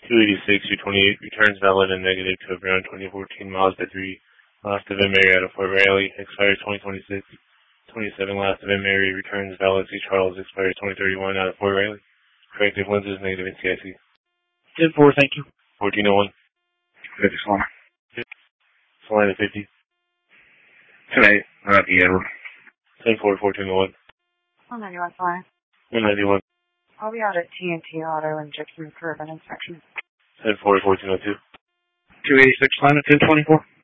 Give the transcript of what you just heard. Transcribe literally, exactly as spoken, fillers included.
two eighty-six, two twenty-eight, returns valid and negative to a brown twenty fourteen Mazda three. Last event Mary out of Fort Riley, expires twenty twenty-six. twenty-seven, last event Mary, returns valid C. Charles, expires twenty thirty-one out of Fort Riley. Corrective lenses, negative in C I C. ten four, thank you. fourteen oh one. fifty Solana. Solana fifty. ten eight, uh, the Edward. ten four, fourteen oh one. one ninety-one Solana. one ninety-one. I'll be out at T N T Auto and checking for an inspection. ten four, fourteen oh two. two eighty-six Solana, ten twenty-four.